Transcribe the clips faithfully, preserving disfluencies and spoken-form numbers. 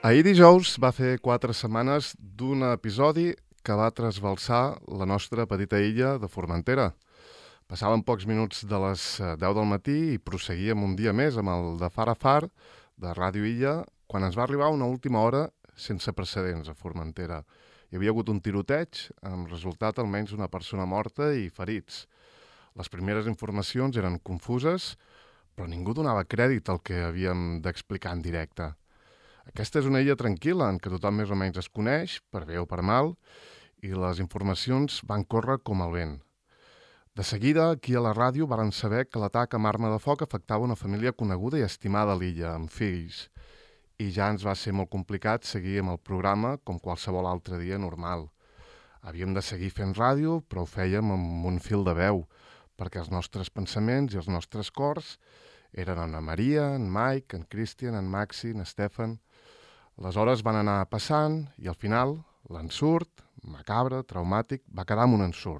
Ahir dijous va fer quatre setmanes d'un episodi que va trasbalsar la nostra petita illa de Formentera. Passaven pocs minuts de les deu del matí i prosseguíem un dia més amb el de Far a Far de Ràdio Illa quan ens va arribar una última hora sense precedents a Formentera. Hi havia hagut un tiroteig amb resultat almenys una persona morta i ferits. Les primeres informacions eren confuses, però ningú donava crèdit al que havíem d'explicar en directe. Aquesta és una illa tranquil·la en què tothom més o menys es coneix, per bé o per mal, i les informacions van córrer com el vent. De seguida, aquí a la ràdio varen saber que l'atac amb arma de foc afectava una família coneguda i estimada a l'illa, amb fills. I ja ens va ser molt complicat seguir amb el programa com qualsevol altre dia normal. Havíem de seguir fent ràdio, però ho fèiem amb un fil de veu, perquè els nostres pensaments i els nostres cors eren en Maria, en Mike, en Christian, en Maxi, en Stefan. Les hores van anar passant i al final l'ensurt, macabre, traumàtic, va quedar amb un ensurt.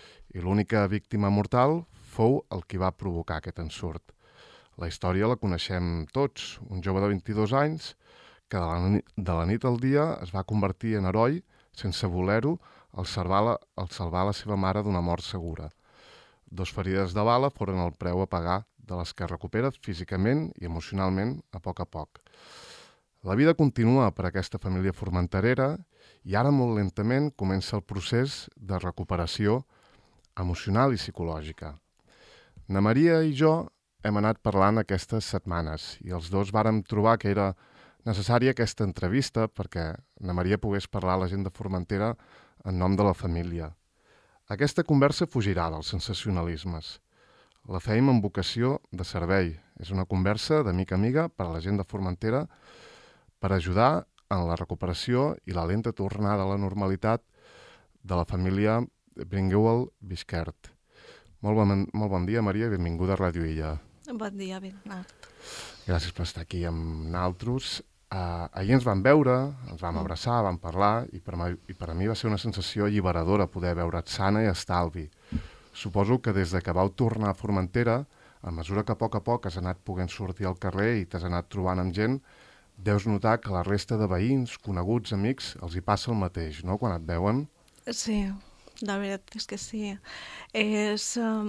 I l'única víctima mortal fou el qui va provocar aquest ensurt. La història la coneixem tots. Un jove de vint-i-dos anys que de la, nit, de la nit al dia es va convertir en heroi sense voler-ho al salvar, la, al salvar la seva mare d'una mort segura. Dos ferides de bala foren el preu a pagar de les que recupera físicament i emocionalment a poc a poc. La vida continua per a aquesta família formenterera i ara molt lentament comença el procés de recuperació emocional i psicològica. Na Maria i jo hem anat parlant aquestes setmanes i els dos vàrem trobar que era necessària aquesta entrevista perquè na Maria pogués parlar a la gent de Formentera en nom de la família. Aquesta conversa fugirà dels sensacionalismes. La fèiem amb vocació de servei. És una conversa d'amic a amiga per a la gent de Formentera per ajudar en la recuperació i la lenta tornada a la normalitat de la família Bringuel-Bisquert. Molt bon, molt bon dia, Maria, i benvinguda a Ràdio Illa. Bon dia, Bernat. Gràcies per estar aquí amb naltros. Uh, ahir ens vam veure, ens vam abraçar, vam parlar, i per, i per a mi va ser una sensació alliberadora poder veure't sana i estalvi. Suposo que des de que vau tornar a Formentera, a mesura que a poc a poc has anat podent sortir al carrer i t'has anat trobant amb gent, deus notar que la resta de veïns, coneguts, amics, els hi passa el mateix, no?, quan et veuen. Sí, la veritat és que sí. És,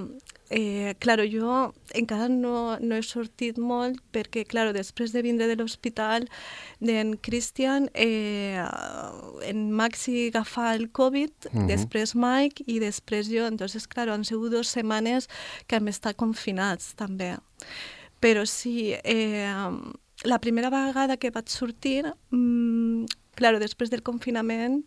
eh, claro, jo encara no, no he sortit molt perquè, claro, després de vindre de l'hospital d'en Christian, eh, en Maxi agafà el Covid, uh-huh. després Mike i després jo. Entonces, claro, han sigut dues setmanes que hem estat confinats també. Però sí, eh, la primera vegada que vaig sortir, mmm, claro, després del confinament,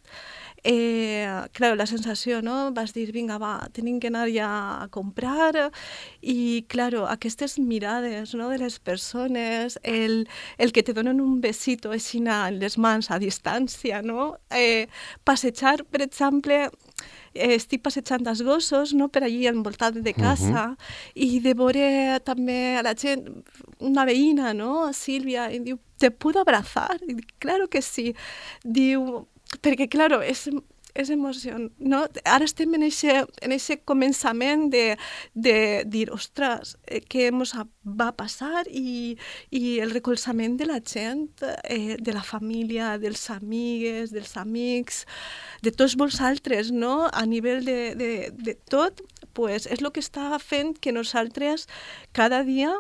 eh, claro, la sensació, no? Vas dir, vinga, va, tenim que anar ja a comprar, i, claro, aquestes mirades, no?, de les persones, el, el que te donen un besito així en les mans a distància, no? Eh, passejar, per exemple, eh, estic passejant els gossos, no?, per allí envoltat de casa, uh-huh. i de veure també a la gent, una veïna, no?, Sílvia, i diu, ¿te puedo abrazar? I dic, claro que sí. Diu, perquè, claro, és, és emoció, no? Ara estem en aquest començament de, de dir, ostres, què ens va passar? I, i el recolzament de la gent, eh, de la família, dels amigues, dels amics, de tots vosaltres, no? A nivell de, de, de tot, pues, és el que està fent que nosaltres cada dia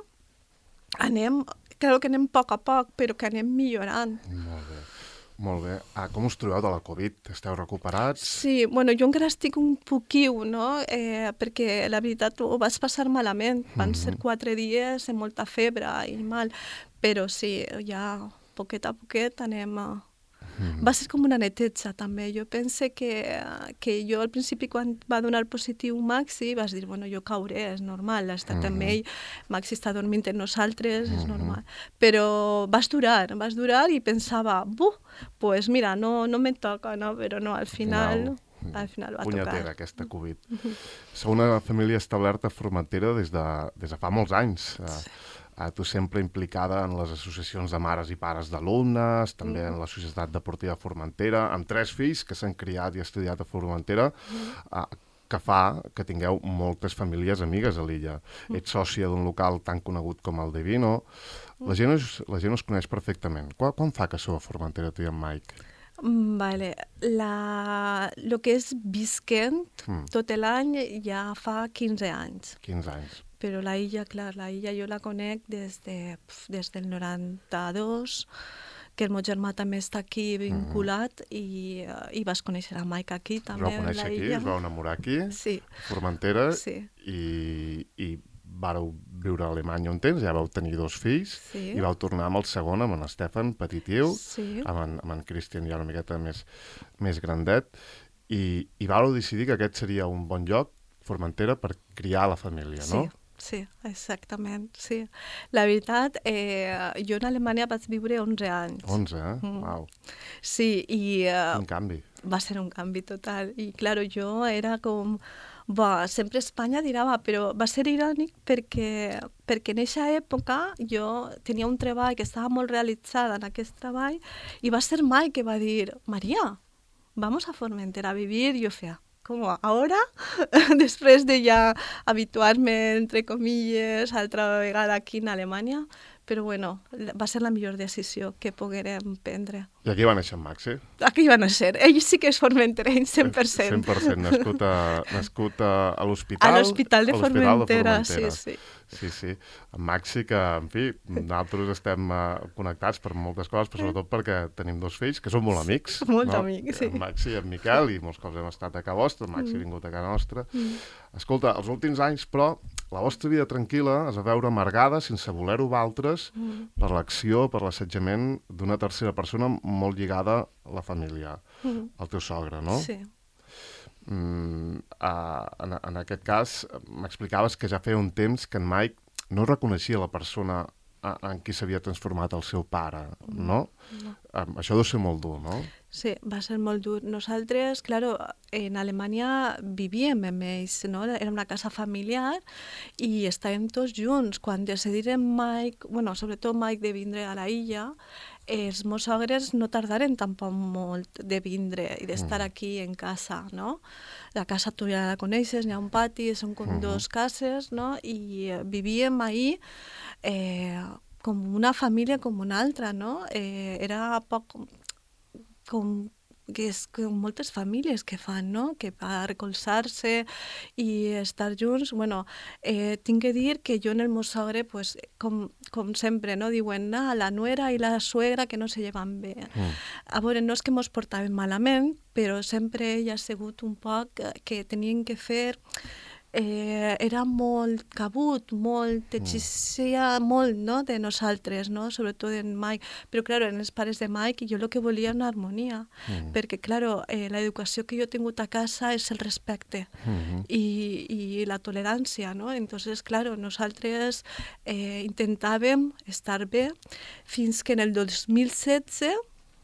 anem, claro que anem a poc a poc, però que anem millorant. Molt bé. Molt bé. Ah, com us trobeu de la Covid? Esteu recuperats? Sí, bueno, jo encara estic un poquiu, no? Eh, perquè la veritat ho vaig passar malament. Van mm-hmm. ser quatre dies amb molta febre i mal, però sí, ja poquet a poquet anem a... Mm. Va ser com una neteja, també. Jo pense que, que jo al principi, quan va donar positiu Maxi, vas dir, bueno, jo cauré, és normal, ha estat mm-hmm. amb ell, Maxi està dormint amb nosaltres, mm-hmm. és normal. Però vas durar, vas durar i pensava, buh, pues mira, no, no me toca, no? Però no, al final... final al final va punyetera, tocar. aquesta Covid. Mm-hmm. Sou una família establerta a Formentera des de, des de fa molts anys. Sí. Uh, tu sempre implicada en les associacions de mares i pares d'alumnes, també mm. en la Societat Deportiva Formentera, amb tres fills que s'han criat i estudiat a Formentera. Mm. Uh, que fa que tingueu moltes famílies amigues a l'illa. Mm. Ets sòcia d'un local tan conegut com el de Vino. La gent us, la gent us coneix perfectament. Quan, quan fa que sou a Formentera, tu i en Mike? Vale. La... Lo que és visquent mm. tot l'any ja fa quinze anys. quinze anys. Però la illa, clar, la illa jo la conec des, de, des del noranta-dos, que el meu germà també està aquí vinculat, mm-hmm. i, uh, i vas conèixer a Mike aquí també. Us vau conèixer aquí, us vau enamorar aquí, sí. Formentera, sí. i, i vareu viure a Alemanya un temps, ja vau tenir dos fills, sí. i vau tornar amb el segon, amb en Stefan, petitiu, sí. amb en, amb en Christian ja una miqueta més, més grandet, i, i vareu decidir que aquest seria un bon lloc, Formentera, per criar la família, no? Sí. Sí, exactament, sí. La veritat, eh, jo en Alemanya vaig viure onze anys. onze, eh? Mm. Uau. Sí, i... Uh, un canvi. Va ser un canvi total. I, claro, jo era com... Bah, sempre Espanya dirava, però va ser irònic perquè, perquè en aquesta època jo tenia un treball que estava molt realitzada en aquest treball i va ser Mike que va dir, Maria, vamos a Formentera a vivir, i jo feia, com ara, després de ja habituar-me, entre comilles, altra vegada aquí en Alemanya, però bueno, va ser la millor decisió que poguérem prendre. I aquí va néixer en Maxi? Aquí va néixer. Ell sí que és formenterenc, cent per cent. cent per cent, nascut a, nascut a, a l'hospital. A l'Hospital de Formentera, sí, sí. Sí, sí. En Maxi, que, en fi, nosaltres estem uh, connectats per moltes coses, però sobretot perquè tenim dos fills, que són molt amics. Molt no? amics, sí. En Maxi i en Miquel, i molts cops hem estat a casa vostra, en Maxi mm. ha vingut a casa nostra. Mm. Escolta, els últims anys, però, la vostra vida tranquil·la es va veure amargada, sense voler-ho valtres, mm. per l'acció, per l'assetjament d'una tercera persona molt lligada a la família, mm. el teu sogre, no? Sí. Mm, uh, en, en aquest cas, m'explicaves que ja feia un temps que en Mike no reconeixia la persona a, en qui s'havia transformat el seu pare, no? no. Um, això deu ser molt dur, no? Sí, va ser molt dur. Nosaltres, claro, en Alemanya vivíem amb ells, no? Era una casa familiar i estàvem tots junts. Quan decidirem Mike, bueno, sobretot Mike, de vindre a la illa, els meus sogres no tardaren tampoc molt de vindre i d'estar mm. aquí en casa, no? La casa tu ja la coneixes, n'hi ha un pati, són com mm -hmm. dos cases, no? I eh, vivíem ahí eh, com una família com una altra, no? Eh, era poc... com que és com moltes famílies que fan, no? Que va recolzar-se i estar junts. Bueno, eh, tinc que dir que jo en el meu sogre, pues, com, com sempre, no? Diuen, ah, la nuera i la suegra que no se llevan bé. Mm. A veure, no és que mos portaven malament, però sempre ell ha sigut un poc que tenien que fer... Eh, era molt cabut, molt, exigia mm. molt, no?, de nosaltres, no?, sobretot en Mike. Però, clar, en els pares de Mike, jo el que volia era una harmonia, mm. perquè, clar, eh, l'educació que jo he tingut a casa és el respecte mm-hmm. i, i la tolerància, no? Entonces, clar, nosaltres eh, intentàvem estar bé fins que en el dos mil setze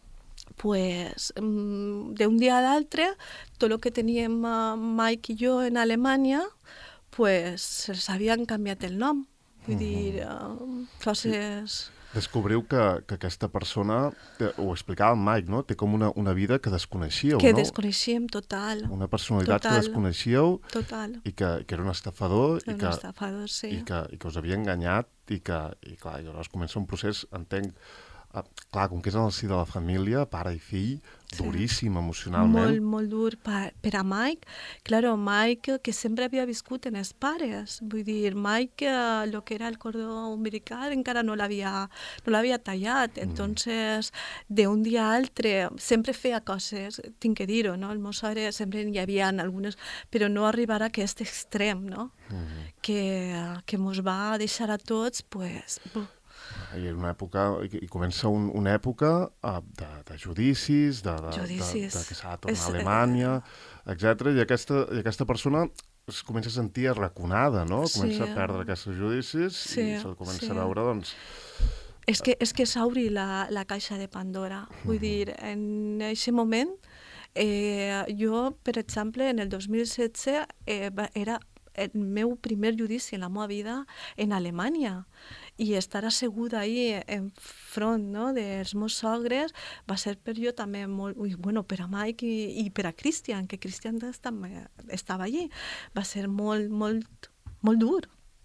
pues, d'un dia a l'altre, tot el que teníem Mike i jo en Alemanya, pues, se'ls havien canviat el nom. Vull mm-hmm. dir, uh, coses... Descobriu que, que aquesta persona, ho explicava en Mike, no? Té com una, una vida que desconeixíeu, que no? Que desconeixíem total. Una personalitat total. Que desconeixíeu total. I que, que era un estafador, era i, que, un estafador sí. i, que, i que us havia enganyat i que, i clar, llavors comença un procés, entenc, Uh, clar, com que és en el si de la família, pare i fill, sí. duríssim emocionalment. Molt, molt dur per, per a Mike. Claro, Mike, que sempre havia viscut en els pares. Vull dir, Mike, el uh, que era el cordó umbilical encara no l'havia no l'havia tallat. Mm. Entonces, d'un dia a altre, sempre feia coses, tinc que dir-ho, no? El meu sogre sempre hi havia algunes, però no arribar a aquest extrem, no? Mm. Que, uh, que mos va deixar a tots, pues... I era una època, i comença un, una època uh, de, de judicis, de, de, judicis. de, de que s'ha de tornar és, a Alemanya, etcètera. I aquesta, i aquesta persona es comença a sentir arraconada, no? Comença sí. a perdre aquests judicis sí, i se'l comença sí. a veure, doncs... És que, és que s'obri la, la caixa de Pandora. Vull mm-hmm. dir, en aquest moment, eh, jo, per exemple, en el dos mil setze, eh, era... el meu primer judici en la meva vida en Alemanya i estar asseguda ahí enfront, no, dels meus sogres va ser per jo també molt, ui, bueno, per a Mike i, i per a Christian, que Christian també estava allí. Va ser molt, molt, molt dur,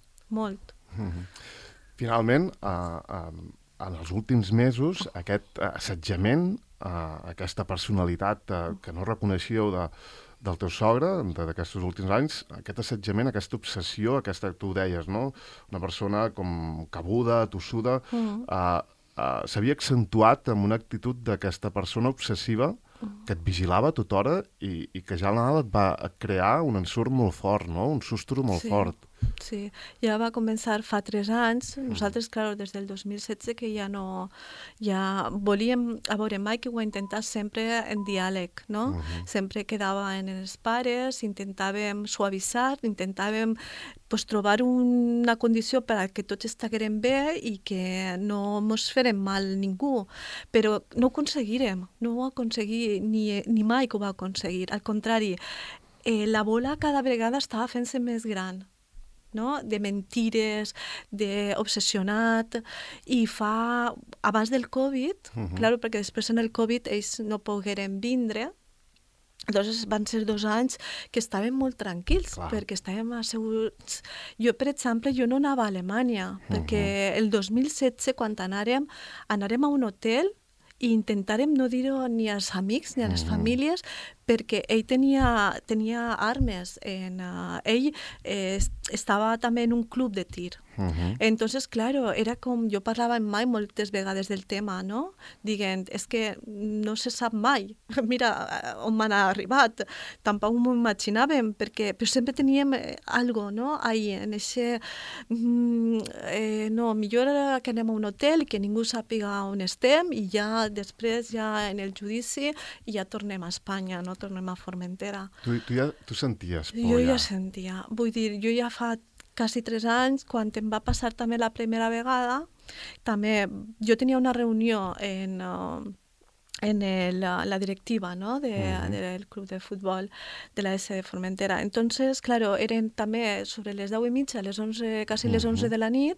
molt. Mm-hmm. Finalment, uh, uh, en els últims mesos, aquest assetjament, uh, aquesta personalitat uh, que no reconeixíeu de, del teu sogre, d'aquests últims anys, aquest assetjament, aquesta obsessió, aquesta que tu deies, no? Una persona com cabuda, tossuda, mm. uh, uh, s'havia accentuat amb una actitud d'aquesta persona obsessiva que et vigilava a tota hora i, i que ja al Nadal et va crear un ensurt molt fort, no? Un sustro molt sí. fort. Sí, ja va començar fa tres anys. Nosaltres, clar, des del dos mil setze que ja no... Ja volíem, a veure, Mike ho ha intentat sempre en diàleg, no? Uh-huh. Sempre quedava en els pares, intentàvem suavitzar, intentàvem pues, trobar una condició per a que tots estiguem bé i que no mos farem mal ningú. Però no ho aconseguirem, no ho aconseguir, ni, ni Mike ho va aconseguir. Al contrari, eh, la bola cada vegada estava fent-se més gran, no? De mentires, d'obsessionat, i fa, abans del Covid, uh-huh. clar, perquè després en el Covid ells no pogueren vindre, llavors van ser dos anys que estàvem molt tranquils, clar. Perquè estàvem asseguts. Jo, per exemple, jo no anava a Alemanya, uh-huh. perquè el dos mil setze, quan anàrem, anàrem a un hotel i intentarem no dir-ho ni als amics ni a les uh-huh. famílies, perquè ell tenia, tenia armes. En, uh, ell eh, estava també en un club de tir. Uh-huh. Entonces, claro, era com... Jo parlava amb mai moltes vegades del tema, no? Dient, és que no se sap mai. Mira on m'han arribat. Tampoc m'ho imaginàvem, perquè però sempre teníem algo, no? Ahí, en ese... Mm, eh, no, millor que anem a un hotel i que ningú sàpiga on estem i ja després, ja en el judici, ja tornem a Espanya, no? Tornem a Formentera. Tu, tu ja tu senties por, jo ja? ja sentia. Vull dir, jo ja fa quasi tres anys, quan em va passar també la primera vegada, també jo tenia una reunió en, uh, en el, la directiva, ¿no? de, uh-huh. del club de futbol de la S de Formentera. Entonces, claro, eren també sobre les deu i mitja, les onze, quasi les onze de la nit,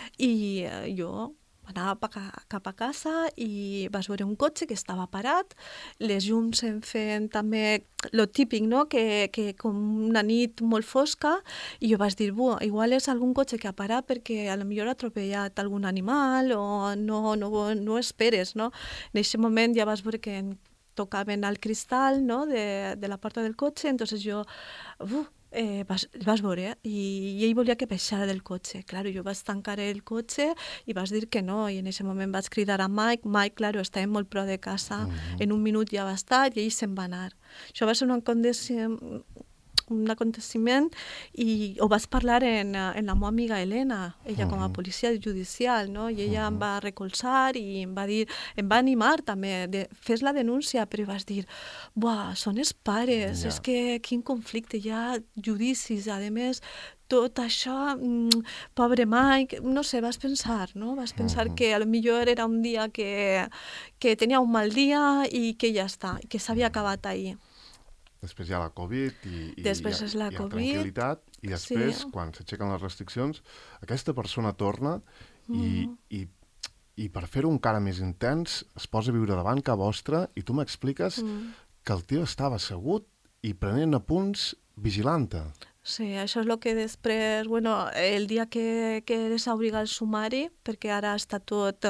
i uh, jo anava cap a casa i vas veure un cotxe que estava parat, les llums em feien també lo típic, no? que, que com una nit molt fosca, i jo vaig dir, buah, igual és algun cotxe que ha parat perquè a lo millor ha atropellat algun animal o no, no, no esperes, no? En aquest moment ja vas veure que em tocaven al cristal, no? de, de la porta del cotxe, entonces jo... Uh, Eh, vas, vas veure, i, i ell volia que baixara del cotxe. Claro, jo vaig tancar el cotxe i vas dir que no, i en aquest moment vaig cridar a Mike. Mike, claro, estava molt prou de casa, uh-huh. en un minut ja va estar i ell se'n va anar. Això va ser un aconteciment, un aconteciment i ho vaig parlar en, en la meva amiga Helena, ella uh-huh. com a policia judicial, no? I ella uh-huh. em va recolzar i em va dir, em va animar també, de, fes la denúncia, però vas dir, buah, són els pares, yeah. és que quin conflicte, hi ha judicis, a més, tot això, mmm, pobre Mike, no sé, vas pensar, no? Vas pensar uh-huh. que a lo millor era un dia que, que tenia un mal dia i que ja està, que s'havia acabat ahir. Després hi ha la Covid i, i després hi, ha, és la hi ha COVID. tranquil·litat, i després, sí. quan s'aixequen les restriccions, aquesta persona torna i, mm. i, i per fer-ho encara més intens es posa a viure davant que vostra i tu m'expliques mm. que el tio estava assegut i prenent apunts vigilant-te. Sí, això és el que després, bueno, el dia que, que eres a obligar el sumari, perquè ara està tot,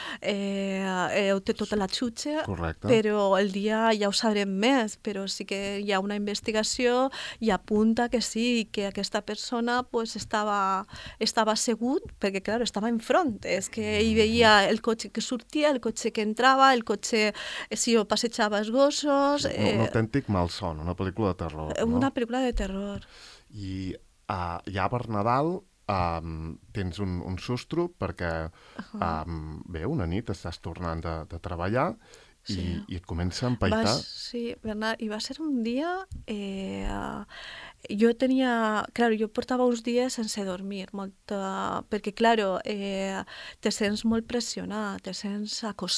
eh, eh, té tota la xutxa, correcte. Però el dia ja ho sabrem més, però sí que hi ha una investigació i apunta que sí, que aquesta persona pues, estava, estava assegut, perquè, clar, estava enfront, és que ell veia el cotxe que sortia, el cotxe que entrava, el cotxe, si ho passejava els gossos... Eh... Un, un autèntic malson, una pel·lícula de terror. No? Una pel·lícula de terror. I uh, ja per Nadal um, tens un, un sustro perquè um, bé, una nit estàs tornant de, de treballar i, sí. i et comença a empaitar. Vas, sí, Bernat, i va ser un dia... Eh, uh, jo tenia... Claro, jo portava uns dies sense dormir, molt, uh, perquè, claro, eh, te sents molt pressionat, te sents acosar,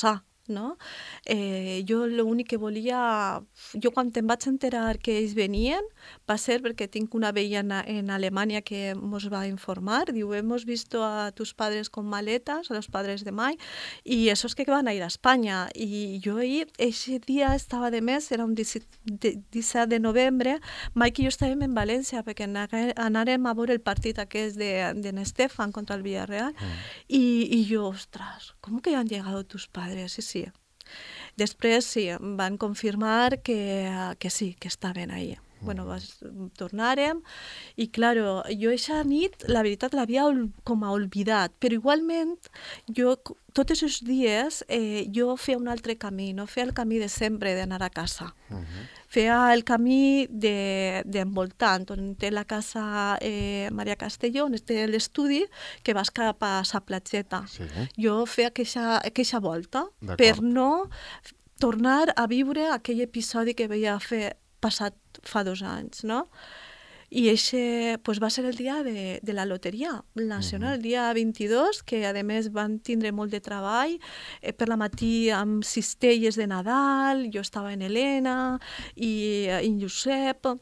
no? Eh, jo l'únic que volia... Jo quan em vaig enterar que ells venien va ser perquè tinc una veïna en, en Alemanya que ens va informar, diu, hemos visto a tus padres con maletas, a los padres de Mai, y esos que van a ir a Espanya. I jo ahir, ese dia estava de mes, era un disset de novembre, Mike i jo estàvem en València perquè anàrem a veure el partit aquest de, de Estefan contra el Villarreal mm. i, i jo, ostres, com que ja han llegado tus padres? Sí, sí. Després sí, van confirmar que, que sí, que estaven ahí. Mm. Bueno, vas, tornàrem i, claro, jo eixa nit, la veritat, l'havia com a oblidat, però igualment, jo, tots aquests dies, eh, jo feia un altre camí, no feia el camí de sempre d'anar a casa. Mm-hmm. Feia el camí d'envoltant, de, on té la casa eh, Maria Castelló, on té l'estudi, que vas cap a sa platgeta. Sí. Jo feia aquesta volta per no tornar a viure aquell episodi que veia fer passat fa dos anys, no? I eixe pues, va ser el dia de, de la loteria nacional, uh-huh. el dia vint-i-dos, que a més van tindre molt de treball, eh, per la matí amb cistelles de Nadal, jo estava en Helena, i en Josep,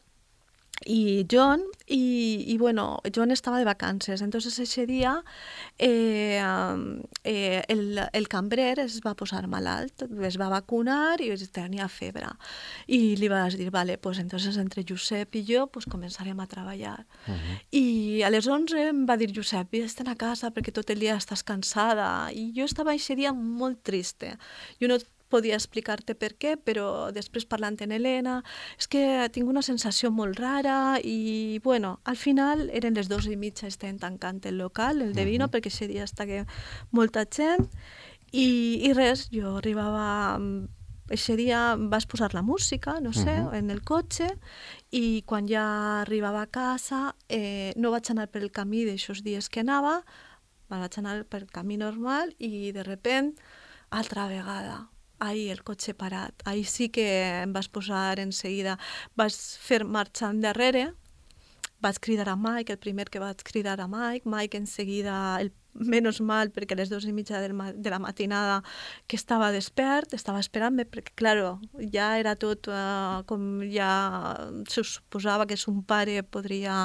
i John, i, i bueno, John estava de vacances. Entonces, ese dia eh, eh, el, el cambrer es va posar malalt, es va vacunar i tenia febre. I li vas dir, vale, pues entonces entre Josep i jo pues començarem a treballar. Uh-huh. I a les onze em va dir Josep, vés-te'n a casa perquè tot el dia estàs cansada. I jo estava aquest dia molt triste. Jo no podia explicar-te per què, però després parlant amb Helena, és que tinc una sensació molt rara i, bueno, al final eren les dues i mitja, estem tancant el local, el de vino, uh-huh. perquè aquest dia estava molta gent i, i res, jo arribava... Aquest dia vas posar la música, no sé, uh-huh. en el cotxe, i quan ja arribava a casa eh, no vaig anar per el camí d'aixòs dies que anava, vaig anar per el camí normal i de repent, altra vegada, ahir el cotxe parat. Ahir sí que em vas posar en seguida, vas fer marxa endarrere, vaig cridar a Mike, el primer que vaig cridar a Mike, Mike en seguida, el, menys mal, perquè a les dues i mitja del ma de la matinada que estava despert, estava esperant-me, perquè, claro, ja era tot uh, com ja se suposava que son pare podria...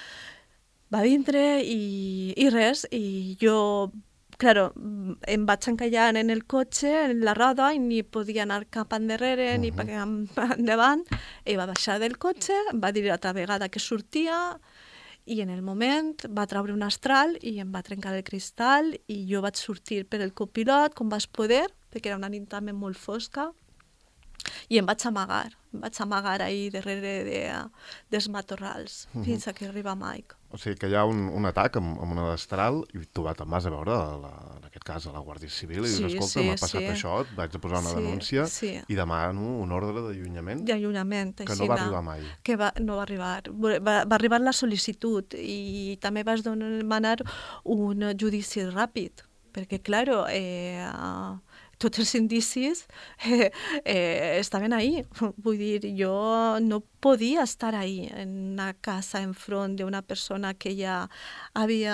Va vindre i, i res, i jo... Claro, em vaig encallar en el cotxe, en la roda, i ni podia anar cap endarrere, uh-huh. ni cap endavant. I va baixar del cotxe, em va dir altra vegada que sortia, i en el moment va treure un astral i em va trencar el cristal, i jo vaig sortir per el copilot, com vaig poder, perquè era una nit també molt fosca, i em vaig amagar. Em vaig amagar ahir darrere de, dels matorrals, uh-huh. fins a que arriba Mike. O sigui que hi ha un, un atac amb, amb una destral i tu te'n vas a veure, la, en aquest cas, a la Guàrdia Civil i sí, dius, escolta, sí, m'ha passat sí. això, et vaig a posar una sí, denúncia sí. i demano un ordre d'allunyament. D'allunyament. Que no va arribar mai. Que va, no va arribar. Va, va arribar la sol·licitud i també vas demanar un judici ràpid, perquè, claro, eh, tots els indicis eh, eh, estaven ahí. Vull dir, jo no podia estar ahí, en una casa enfront d'una persona que ja havia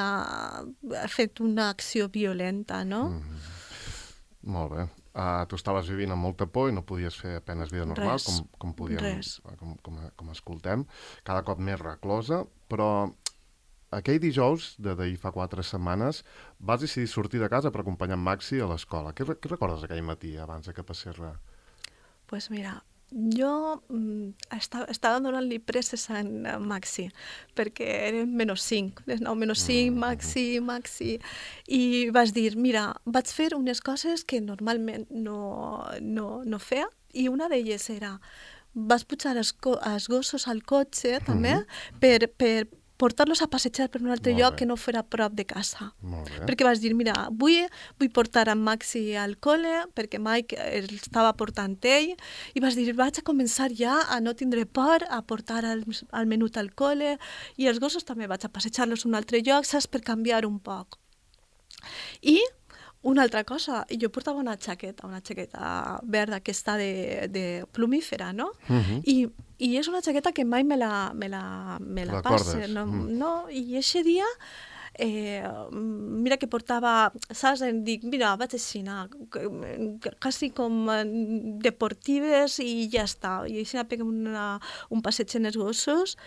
fet una acció violenta, no? Mm-hmm. Molt bé. Uh, tu estaves vivint amb molta por i no podies fer apenes vida normal, res, com, com, podíem, res. com, com, com escoltem. Cada cop més reclosa, però... Aquell dijous, de d'ahir fa quatre setmanes, vas decidir sortir de casa per acompanyar en Maxi a l'escola. Què, què recordes aquell matí, abans que passés res? Pues mira, jo mm, estava, estava donant-li presses a en Maxi, perquè eren menys cinc, les nou menys cinc, mm. Maxi, Maxi, i vas dir, mira, vaig fer unes coses que normalment no, no, no feia, i una d'elles era, vas pujar els, els gossos al cotxe, també, mm-hmm. per, per portar-los a passejar per un altre Molt lloc bé. Que no fos a prop de casa. Perquè vas dir, mira, vull, vull portar en Maxi al col·le, perquè Mike el estava portant ell, i vas dir, vaig a començar ja a no tindre por, a portar el, el menut al col·le, i els gossos també vaig a passejar-los a un altre lloc, saps, per canviar un poc. I una altra cosa, jo portava una jaqueta, una jaqueta verda aquesta de, de plumífera, no? Uh-huh. I, I és una jaqueta que mai me la, me la, me la passe. No, mm. no? I aquest dia eh, mira que portava, saps? Em dic, mira, vaig així, quasi com deportives i ja està. I així peguem una, un passeig en els gossos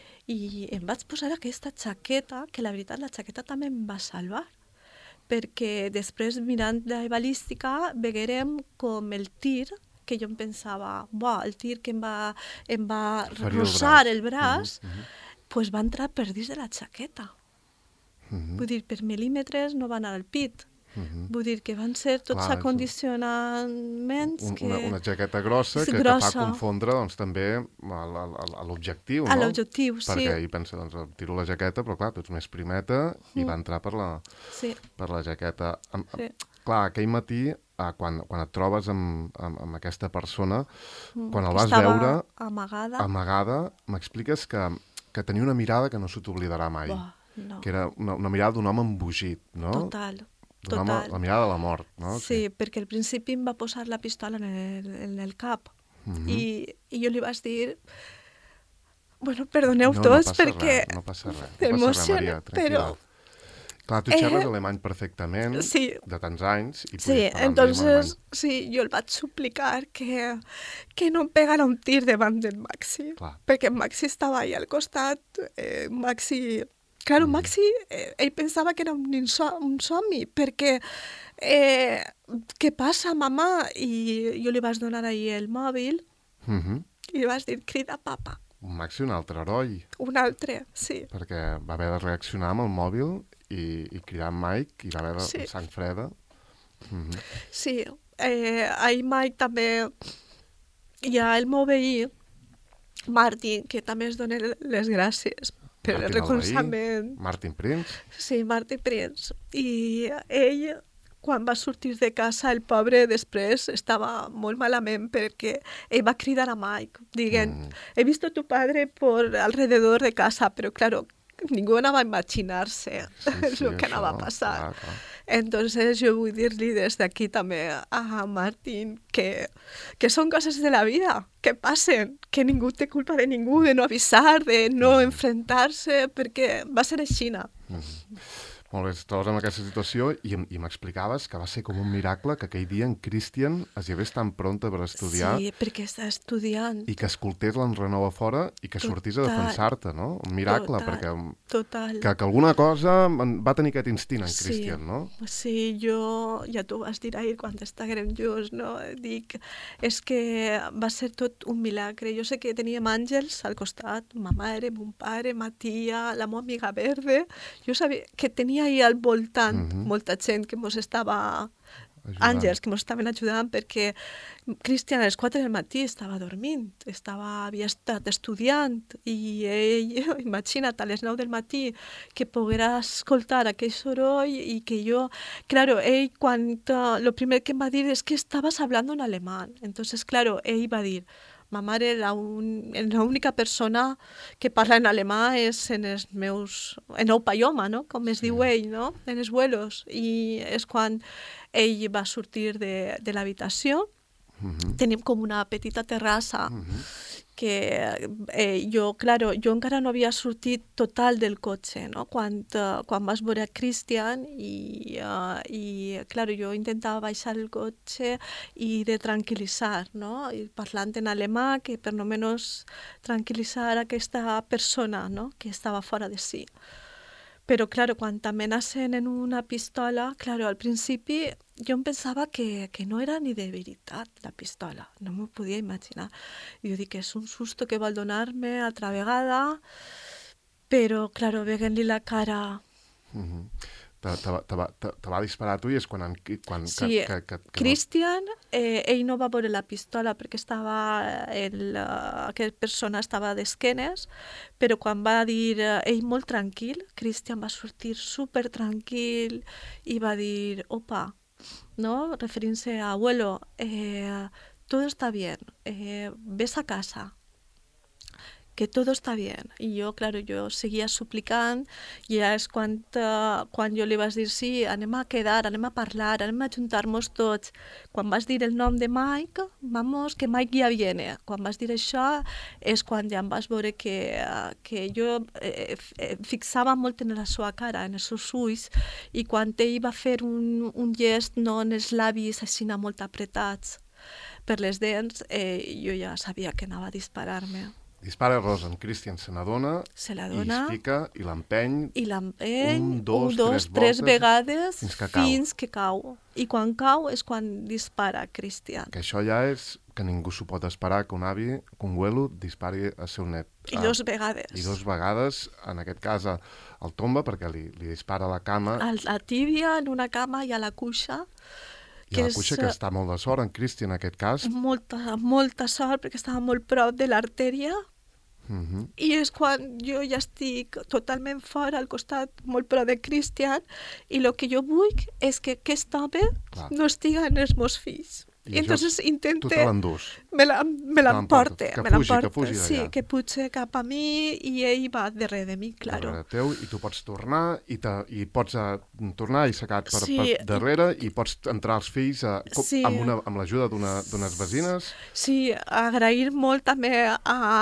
i em vaig posar aquesta xaqueta, que la veritat la xaqueta també em va salvar, perquè després mirant la balística veurem com el tir, que jo em pensava, buah, el tir que em va, em va rosar el braç, el braç uh-huh. pues va entrar per dins de la xaqueta. Uh-huh. Vull dir, per mil·límetres no va anar al pit. Uh-huh. Vull dir que van ser tots Clar, acondicionaments un, que... Una, una jaqueta grossa que, grossa que fa confondre doncs, també a, a, a l'objectiu, no? A l'objectiu, sí. Perquè ell pensa, doncs, tiro la jaqueta, però clar, tu ets més primeta mm. i va entrar per la, sí. per la jaqueta. Am, sí. Clar, aquell matí, ah, quan, quan et trobes amb, amb, amb aquesta persona, mm. quan el vas Estava veure... amagada. Amagada, m'expliques que, que tenia una mirada que no se t'oblidarà mai. Buah, no. Que era una, una mirada d'un home embogit, no? Total. D'un home, la mirada de la mort, no? Sí, que... perquè al principi em va posar la pistola en el, en el cap. Mm-hmm. I, I jo li vaig dir... Bueno, perdoneu no, tots no perquè... Res, no passa res, no passa res, Maria, però... Clar, tu xerres eh, alemany perfectament, sí. de tants anys, i sí, entonces, sí, jo el vaig suplicar que, que no em pegara un tir davant del Maxi, Clar. perquè Maxi estava ahí al costat, eh, Maxi... Claro, mm. Maxi, eh, ell pensava que era un, inso un somni, perquè eh, què passa, mamà? I jo li vaig donar ahir el mòbil mm -hmm. i li vaig dir, crida papa. Un Maxi, un altre heroi. Un altre, sí. Perquè va haver de reaccionar amb el mòbil i, i cridar Mike, i va haver de sí. sang freda. Mm -hmm. Sí, eh, ahir Mike també, hi ha el meu veí, Martin, que també es dona les gràcies per el recolzament. Martin Prince. Sí, Martin Prince. I ell, quan va sortir de casa, el pobre després estava molt malament perquè ell va cridar a Mike, dient, mm. he visto a tu padre por alrededor de casa, però claro, ningú anava a imaginar-se sí, sí, el que anava a passar. Clar, clar. Entonces jo vull dir-li des d'aquí també a Martin que, que són coses de la vida, que passen, que ningú té culpa de ningú, de no avisar, de no enfrontar-se, perquè va ser així. Mm-hmm. Molt bé, et trobes en aquesta situació i, i m'explicaves que va ser com un miracle que aquell dia en Christian es llevés tan pronta per estudiar. Sí, perquè està estudiant. I que escoltés l'Enrenou a fora i que total. Sortís a defensar-te, no? Un miracle, total, perquè total. Que, que alguna cosa va tenir aquest instint en sí, Christian, no? Sí, jo, ja t'ho vas dir ahir quan estàvem junts, no? Dic, és que va ser tot un milagre. Jo sé que teníem àngels al costat, ma mare, mon pare, ma tia, la meva amiga Verde. Jo sabia que tenia ahí al voltant mm-hmm. molta gent que mos estava... Ajudant. Àngels que ens estaven ajudant perquè Christian a les quatre del matí estava dormint, estava, havia estat estudiant i ell, imagina't, a les nou del matí que poguera escoltar aquell soroll i que jo, claro, ell quan, lo primer que em va dir és que estaves hablando en alemán, entonces, claro, ell va dir, ma mare, la, un, la única persona que parla en alemà és en els meus, en el paioma, no? Com es sí. diu ell, no? En els vuelos. I és quan ell va sortir de, de l'habitació. Uh-huh. Tenim com una petita terrassa uh-huh. que eh, jo, claro, jo encara no havia sortit total del cotxe, no? Quan, uh, quan vas veure Christian i, uh, i, claro, jo intentava baixar el cotxe i de tranquil·litzar, no? I parlant en alemà, que per no menys tranquil·litzar aquesta persona, no? Que estava fora de si. Però, claro, quan t'amenacen en una pistola, claro, al principi jo em pensava que, que no era ni de veritat la pistola, no m'ho podia imaginar. I jo dic que és un susto que vol donar-me altra vegada, però, claro, veient-li la cara... Mm-hmm. Te, te, te, va, te, te va disparar a tu i és quan... En, quan sí, que, que, que Christian, eh, ell no va veure la pistola perquè estava el, uh, aquesta persona estava d'esquenes, però quan va dir uh, ell molt tranquil, Christian va sortir super tranquil i va dir, opa, no? Referint-se a abuelo, eh, todo está bien, eh, ves a casa. que todo está bien. I jo, claro, jo seguia suplicant i ja és quan, uh, quan jo li vaig dir sí, anem a quedar, anem a parlar, anem a juntar-nos tots. Quan vas dir el nom de Mike, vamos, que Mike ja viene. Quan vas dir això és quan ja em vas veure que, uh, que jo eh, fixava molt en la seva cara, en els seus ulls, i quan ell va fer un, un gest no, en els llavis així molt apretats per les dents, eh, jo ja sabia que anava a disparar-me. Dispara Rosa, en Christian se n'adona, se i es fica i l'empeny, i l'empeny un, dos, un, dos, tres, tres voltes, vegades fins que cau. fins que cau. I quan cau és quan dispara Christian. Que això ja és que ningú s'ho pot esperar, que un avi, que un abuelo, dispari al seu net. I dos vegades. I dos vegades, en aquest cas, el tomba perquè li, li dispara a la cama. A la tíbia, en una cama, i a la cuixa. I a la cuixa, que està molt de sort, en Christian, en aquest cas. Molta, molta sort, perquè estava molt prop de l'artèria. Uh-huh. I és quan jo ja estic totalment fora, al costat, molt prop de Christian, i el que jo vull és que aquest home Clar. no estiga en els meus fills. I, I entonces intente... Tu te l'endús. Me l'emporte. Que me fugi, que fugi d'allà. Sí, que puja cap a mi i ell va darrere de mi, claro. Darrere teu, i tu pots tornar, i, te, i pots uh, tornar i sacar per, sí. per darrere, i pots entrar als fills uh, com, sí. amb, una, amb l'ajuda d'unes veïnes. Sí, agrair molt també a,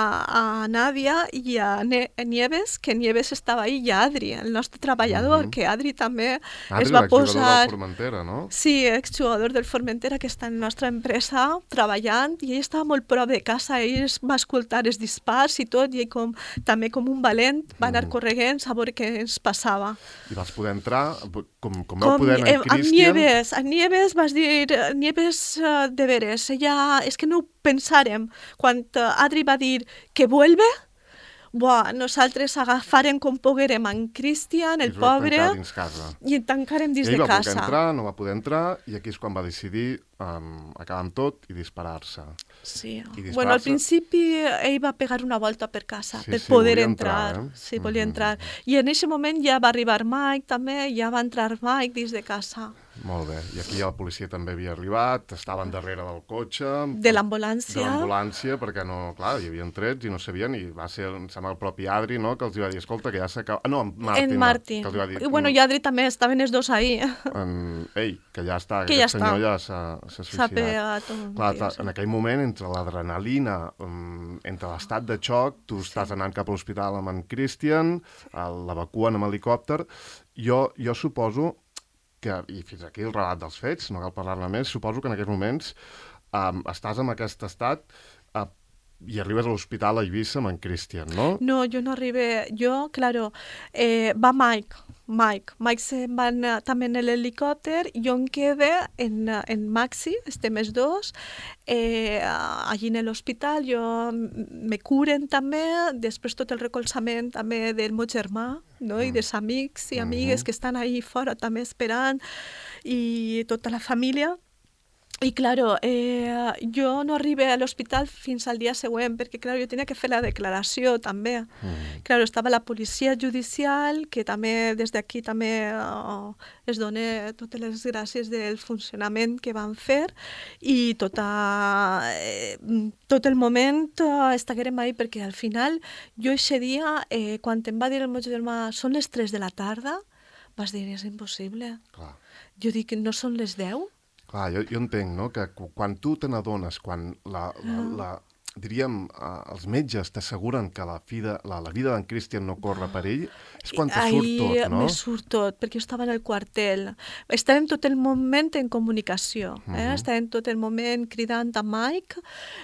a Nàdia i a Nieves, que Nieves estava ahí, i a Adri, el nostre treballador, uh-huh. que Adri també Adri, es va posar... del Formentera, no? Sí, exjugador del Formentera, que està en la nostra empresa treballant, i ell estava molt prop de casa, ell va escoltar els dispars i tot, i ell com, també com un valent va anar mm. corregent a veure què ens passava. I vas poder entrar, com, com vau poder anar en Christian... Amb Nieves, a Nieves vas dir, Nieves uh, de veres, ella, és que no ho pensàrem, quan uh, Adri va dir que vuelve, buah, nosaltres agafarem com poguérem en Christian, el pobre, i en tancarem dins de casa. Ell va poder entrar, no va poder entrar, i aquí és quan va decidir um, acabar amb tot i disparar-se. Sí. Disparar bueno, al principi ell va pegar una volta per casa, sí, per sí, poder entrar. entrar eh? Sí, volia mm-hmm. entrar. I en aquest moment ja va arribar Mike també, ja va entrar Mike dins de casa. Molt bé. I aquí la policia també havia arribat, estaven darrere del cotxe... De l'ambulància. De l'ambulància, perquè no, clar, hi havia trets i no sabien, i va ser, em sembla, el propi Adri, no?, que els va dir, escolta, que ja s'acaba... Ah, no, en Martin. En Martin. Que els va dir, I bueno, i Adri també, estaven els dos ahí. En, ei, que ja està, que aquest ja senyor està. ja s'ha suïcidat. S'ha pegat un clar, tio, en aquell moment, entre l'adrenalina, um, entre l'estat de xoc, tu estàs anant cap a l'hospital amb en Christian, l'evacuen amb helicòpter, jo, jo suposo que, i fins aquí el relat dels fets, no cal parlar-ne més, suposo que en aquests moments um, estàs en aquest estat uh, i arribes a l'hospital a Eivissa amb en Christian, no? No, jo no arribé. Jo, claro, eh, va Mike, Mike. Mike se'n va anar també en l'helicòpter, jo em quedé en, en Maxi, estem els dos, eh, allí en l'hospital, jo me curen també, després tot el recolzament també del meu germà, no? I dels amics i amigues uh-huh. que estan ahí fora també esperant, i tota la família. I, claro, eh, jo no arribé a l'hospital fins al dia següent, perquè, claro, jo tenia que fer la declaració, també. Mm. Claro, estava la policia judicial, que també, des d'aquí, també oh, es dona totes les gràcies del funcionament que van fer, i tota, eh, tot el moment eh, estaguérem ahí, perquè al final, jo aquest dia, eh, quan em va dir el meu germà, són les tres de la tarda, vas dir, és impossible. Clar. Jo dic, no són les deu? Clar, jo, jo entenc, no?, que quan tu te n'adones, quan la, la, la, diríem, eh, els metges t'asseguren que la, vida, la, la vida d'en Christian no corre per ell, és quan te surt tot, no? Me surt tot, perquè jo estava en el quartel. Estàvem tot el moment en comunicació, eh? Uh-huh. Estàvem tot el moment cridant a Mike,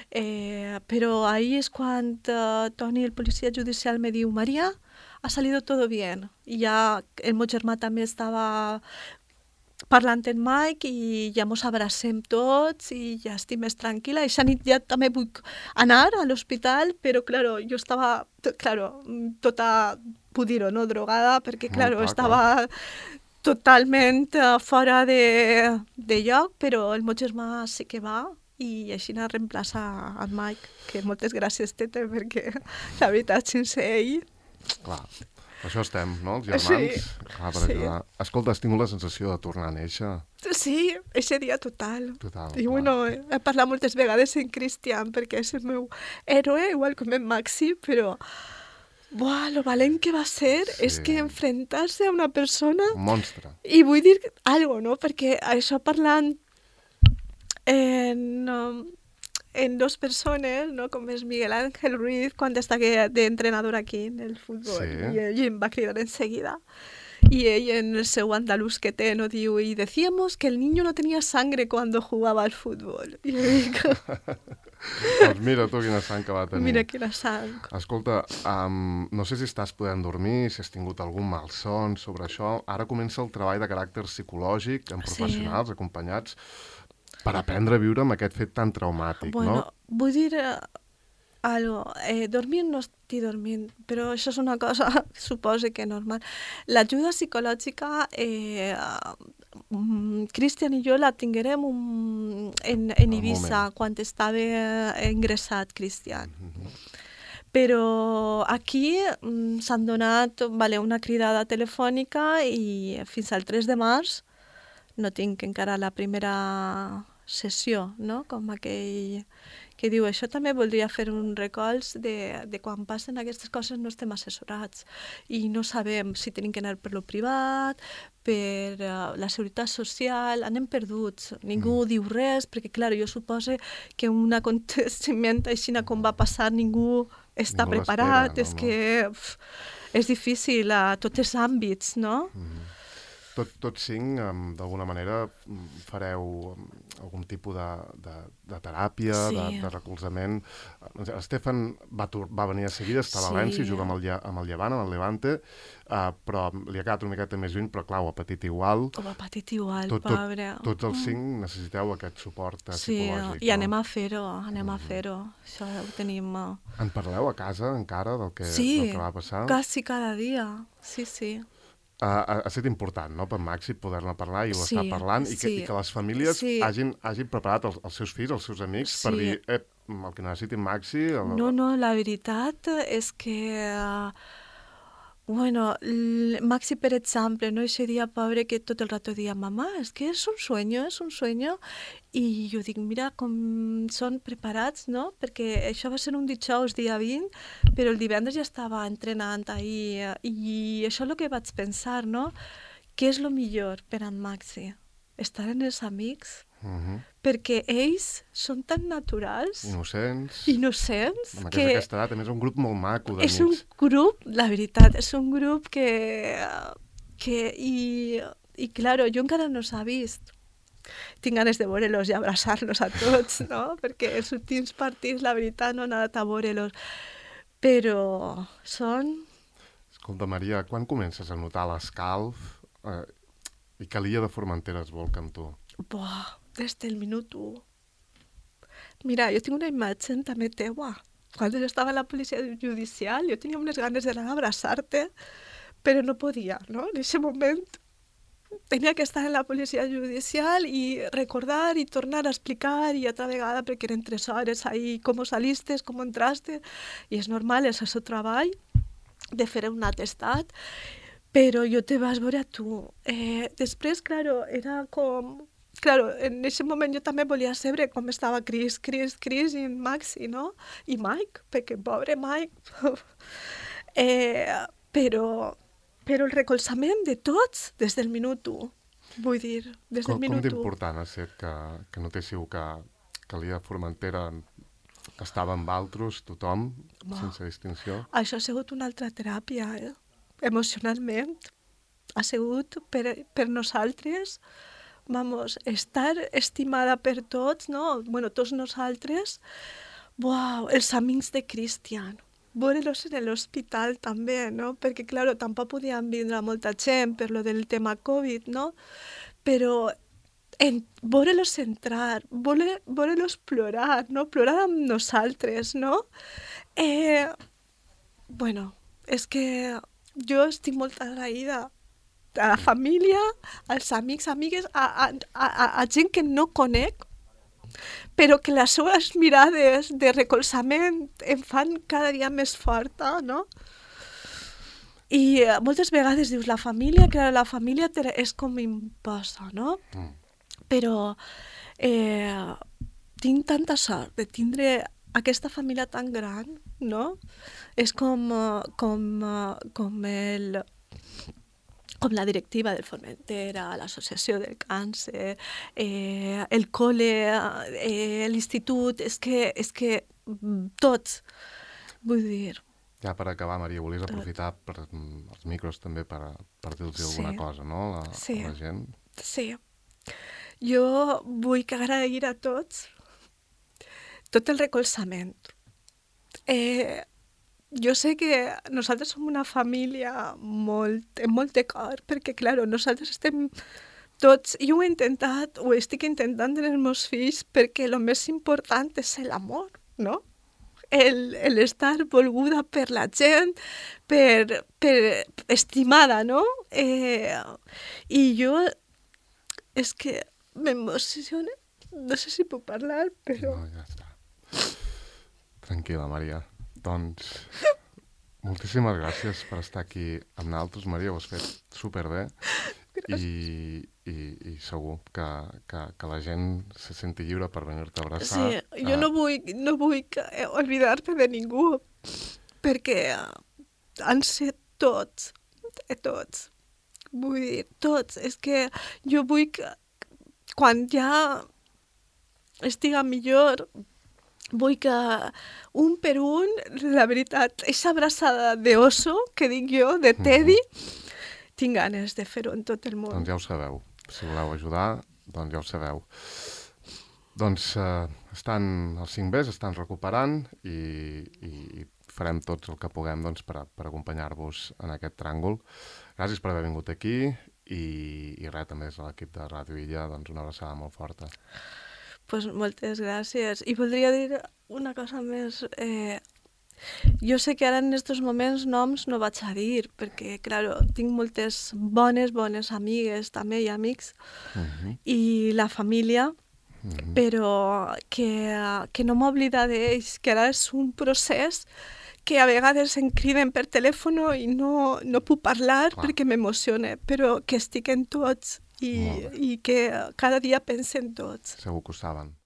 eh, però ahí és quan uh, Toni, el policia judicial, me diu, Maria, ha salido todo bien. I ja el meu germà també estava parlant amb Mike i ja mos abracem tots i ja estic més tranquil·la. Eixa nit ja també vull anar a l'hospital, però, claro, jo estava, claro, tota, puc dir-ho, no, drogada, perquè, claro, clar, estava clar. totalment uh, fora de, de lloc, però el meu germà sí que va i així anar a reemplaçar el Mike, que moltes gràcies, Tete, perquè la veritat, sense ell... Clar, per això estem, no, els germans? Sí, clar, per sí. ajudar. Escolta, has tingut la sensació de tornar a néixer? Sí, ese dia total. Total, I clar. bueno, he parlat moltes vegades en Cristian, perquè és el meu héroe, igual com en Maxi, però... Buah, lo valent que va ser Sí. és que enfrontar-se a una persona... Un monstre. I vull dir algo, no? Perquè això parlant en, um, en dos persones, no? Com és Miguel Ángel Ruiz, quan estava d'entrenador aquí en el futbol, Sí. i ell em va cridar enseguida. Y ella en el seu andaluz que té, no diu, y decíamos que el niño no tenía sangre cuando jugaba al fútbol. I jo dic, Doncs mira tu quina sang que va tenir. mira quina sang. Escolta, um, no sé si estàs podent dormir, si has tingut algun malson sobre això. Ara comença el treball de caràcter psicològic amb Sí. professionals acompanyats per aprendre a viure amb aquest fet tan traumàtic, Bueno, no? vull dir eh, algo, eh, dormir no estic dormint, però això és una cosa, suposo que normal. L'ajuda psicològica, eh, mm, Cristian i jo la tinguérem un, en, en Al Ibiza, moment. quan estava eh, ingressat Cristian. Mhm. Però aquí mm, s'han donat vale, una cridada telefònica i fins al tres de març no tinc encara la primera sessió, no? Com aquell que diu, això també voldria fer un recolz de, de quan passen aquestes coses no estem assessorats i no sabem si tenim que anar per lo privat, per uh, la seguretat social, anem perduts, ningú mm. diu res, perquè clar, jo suposo que un aconteciment així com va passar ningú està Ningú preparat, l'espera, és no, no. que uf, és difícil a tots els àmbits, no? Mhm. Tot, tots cinc, um, d'alguna manera, mm, fareu um, algun tipus de, de, de teràpia, Sí. de, de recolzament. Estefan va, tur- va venir a seguida, està a Sí. València, juga amb el, Lle- amb el Llevant, amb el Levante, uh, però li ha quedat una miqueta més lluny, però clar, ho ha patit igual. Com ha patit igual, Tot- tot- pobre. Tots els cinc necessiteu aquest suport uh, Sí, psicològic. i no? anem a fer-ho, anem a fer-ho. Això ho tenim uh, En parleu a casa encara del que, Sí, del que va passar? quasi cada dia. Sí, sí. Uh, ha, ha estat important, no?, per Maxi poder-ne parlar i ho Sí, està parlant i que, sí. i que les famílies Sí. hagin, hagin preparat els, els seus fills, els seus amics, per Sí. dir, eh, el que necessitin Maxi... El... No, no, la veritat és que... Uh, bueno, l- Maxi, per exemple, no? Ese dia, pobre, que tot el rato dia, mamá, és que és un sueño, és un sueño. I jo dic, mira com són preparats, no? Perquè això va ser un dijous, dia vint, però el divendres ja estava entrenant ahir. eh, I això és el que vaig pensar, no? Què és el millor per en Maxi? Estar amb els amics? Uh -huh. Perquè ells són tan naturals, Innocents, innocents, amb que... que... aquesta edat, a més, és un grup molt maco d'amics. És un grup, la veritat, és un grup que... que i, i claro, jo encara no s'ha vist. Tinc ganes de veure-los i abraçar-los a tots, no? Perquè els últims partits, la veritat, no he anat a veure-los. Però són... Escolta, Maria, quan comences a notar l'escalf eh, i que l'illa de Formentera es volca amb tu? Buah, des del minut u. Mira, jo tinc una imatge també teua. Quan estava en la policia judicial, jo tenia unes ganes d'anar a abraçar-te, però no podia, no? En aquest moment tenia que estar en la policia judicial i recordar i tornar a explicar i altra vegada, perquè eren tres hores ahí, com saliste, com entraste, i és normal, és el seu treball de fer un atestat, però jo te vas veure a tu. Eh, després, claro, era com... Claro, en aquest moment jo també volia saber com estava Chris, Chris, Chris i Maxi, no? I Mike, perquè pobre Mike. eh, però, però el recolzament de tots des del minut u. Vull dir, des del Com, com minut u. d'important ha estat que, que notéssiu que, que l'illa de Formentera estava amb altres, tothom, Uah. sense distinció? Això ha sigut una altra teràpia, eh? Emocionalment. Ha sigut per, per nosaltres, vamos, estar estimada per tots, no? Bueno, tots nosaltres. Uau, els amics de Cristian. Veure-los en l'hospital també, no? Perquè, claro, tampoc podien vindre molta gent per lo del tema Covid, no? Però en, veure-los entrar, veure, veure-los plorar, no? Plorar amb nosaltres, no? Eh, bueno, és que jo estic molt agraïda a la família, als amics, amigues, a, a, a, a gent que no conec, però que les seves mirades de recolzament em fan cada dia més forta, no? I uh, moltes vegades dius, la família, que la família te, és com imposta, no? Mm. Però eh, tinc tanta sort de tindre aquesta família tan gran, no? És com, uh, com, uh, com el... com la directiva del Formentera, l'associació del càncer, eh, el col·le, eh, l'institut, és que, és que tots, vull dir... Ja per acabar, Maria, volies tot. Aprofitar per, els micros també per, per dir-los sí. alguna cosa, no?, a, sí. a la gent. Sí. Jo vull agrair a tots tot el recolzament. Eh, jo sé que nosaltres som una família molt, amb molt de cor, perquè, clar, nosaltres estem tots, jo ho he intentat, ho estic intentant en els meus fills, perquè el més important és l'amor, no? El, el estar volguda per la gent, per, per estimada, no? Eh, I jo, és que m'emociona, no sé si puc parlar, però... No, ja està. Tranquil·la, Maria. Doncs, moltíssimes gràcies per estar aquí amb nosaltres, Maria, ho has fet superbé. I, i, i segur que, que, que la gent se senti lliure per venir-te a abraçar. Sí, jo no vull, no vull oblidar-te de ningú, perquè han set tots, tots, vull dir, tots. És que jo vull que quan ja estiga millor, vull que un per un, la veritat, aquesta abraçada d'oso, que dic jo, de Teddy, mm-hmm. tinc ganes de fer-ho en tot el món. Doncs ja ho sabeu. Si voleu ajudar, doncs ja ho sabeu. Doncs eh, estan els cinc Bs, estan recuperant i, i farem tots el que puguem doncs, per, per acompanyar-vos en aquest tràngol. Gràcies per haver vingut aquí i, i res, també des de l'equip de Ràdio Illa, doncs una abraçada molt forta. Pues moltes gràcies. I voldria dir una cosa més. Eh, jo sé que ara en aquests moments noms no vaig a dir, perquè, clar, tinc moltes bones, bones amigues també i amics, uh-huh. i la família, uh-huh. però que, que no m'oblida d'ells, que ara és un procés que a vegades em criden per telèfon i no, no puc parlar Clar. perquè m'emociona, però que estic en tots i, i que cada dia penso en tots. Segur que ho saben.